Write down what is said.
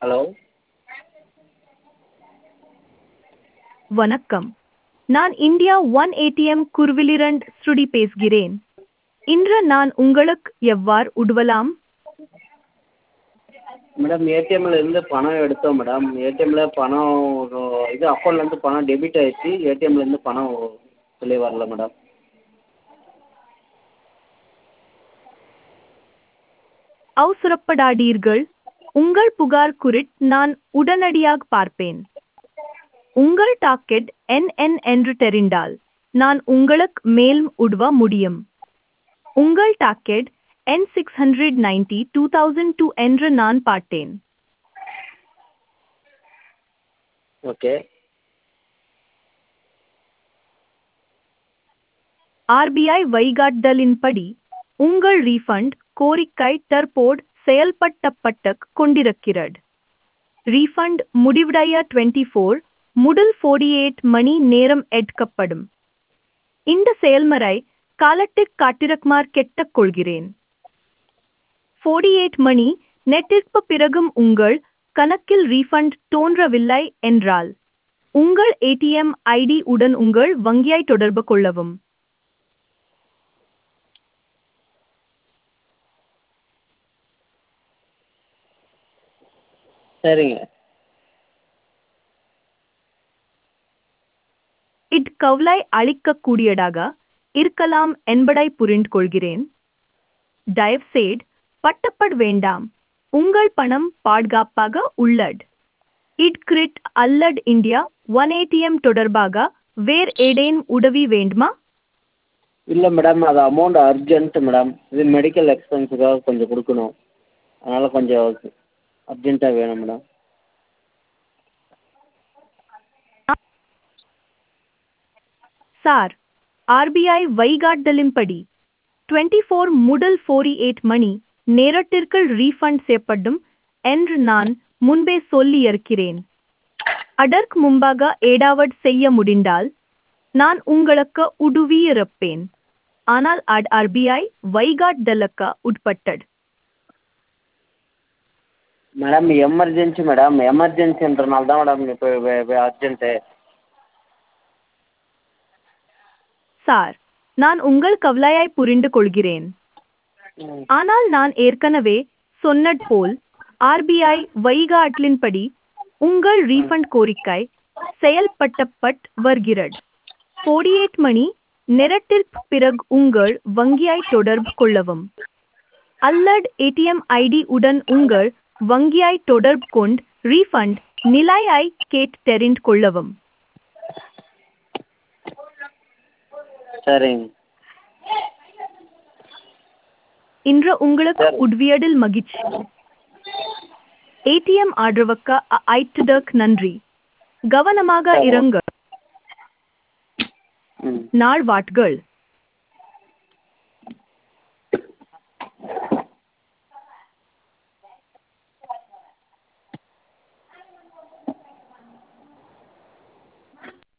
Hello. வணக்கம், நான் India one ATM குருவிலிரண்ட் ஸ்ருடி பேசுகிறேன். இன்று நான் உங்களுக்கு எவ்வாறு உதவலாம்? மேடம், ஏடிஎம்ல இருந்து பணம் எடுத்தோம் மேடம். ஏடிஎம்ல பணம் இது அக்கௌண்ட்லேருந்து பணம் டெபிட் ஆயிடுச்சு. ஏடிஎம்லேருந்து பணம் வெளியே வரல மேடம். அவசரப்படாதீர்கள், உங்கள் புகார் குறித்து நான் உடனடியாக பார்ப்பேன். உங்கள் டாக்கெட் NN என்று தெரிந்தால் நான் உங்களுக்கு மேலும் உதவ முடியும். உங்கள் டாக்கெட் N690-2002 என்று நான் பார்த்தேன். ஓகே. RBI வழிகாட்டுதலின்படி உங்கள் ரீஃபண்ட் கோரிக்கை தற்போது செயல்படுத்தப்பட்டு கொண்டிருக்கிறது. ரீஃபண்ட் முடிவடைய 24 முதல் 48 மணி நேரம் எடுக்கப்படும். இந்த செயல்முறை காலத்திற்கு காத்திருக்குமாறு கேட்டுக்கொள்கிறேன். 48 மணி நேரத்திற்கு பிறகும் உங்கள் கணக்கில் ரீஃபண்ட் தோன்றவில்லை என்றால் உங்கள் ஏடிஎம் ஐடி உடன் உங்கள் வங்கியை தொடர்பு கொள்ளவும். சரிங்க. இது கவலை அளிக்கக்கூடியதாக இருக்கலாம் என்பதை புரிந்து கொள்கிறேன். தயவுசெய்து பட்டப்பட வேண்டாம், உங்கள் பணம் பாதுகாப்பாக உள்ளது. இது குறித்து அல்லது இந்தியா ஒன் ஏடிஎம் தொடர்பாக வேறு ஏதேனும் உதவி வேண்டுமா? இல்லை மேடம், அது அமௌண்ட் அர்ஜென்ட் மேடம். இது மெடிக்கல் எக்ஸ்பென்ஸுக்காக கொஞ்சம் கொடுக்கணும். அதனால் கொஞ்சம் அர்ஜென்ட்டாக வேணும் மேடம். சார், RBI வழிகாட்டுதலின்படி 24 முதல் 48 மணி நேரத்திற்குள் ரீஃபண்ட் செய்யப்படும் என்று நான் முன்பே சொல்லியிருக்கிறேன். அதற்கு முன்பாக ஏதாவது செய்ய முடிந்தால் நான் உங்களுக்கு உதவியிருப்பேன். ஆனால் அது RBI வழிகாட்டுதலுக்கு உட்பட்டது. Madam, emergency madam. எமர்ஜென்சின்றனால தான் மேடம் இப்போ அர்ஜென்ட்டு. சார், நான் உங்கள் கவலையை புரிந்து கொள்கிறேன். ஆனால் நான் ஏற்கனவே சொன்னது போல் RBI வழிகாட்டலின்படி உங்கள் ரீஃபண்ட் கோரிக்கை செயல்படுத்தப்பட்டு வருகிறது. 48 மணி நேரத்திற்கு பிறகு உங்கள் வங்கியை தொடர்பு கொள்ளவும் அல்லது ஏடிஎம் ஐடி உடன் உங்கள் வங்கியை தொடர்பு கொண்டு ரீஃபண்ட் நிலையை கேட்டு தெரிந்து கொள்ளவும். சரிங்க. இன்று உங்களுக்கு உதவியதில் மகிழ்ச்சி. ஏடிஎம் ஆதரவுக்கு அழைத்ததற்கு நன்றி. கவனமாக இருங்கள். நாள் வாட்கள்.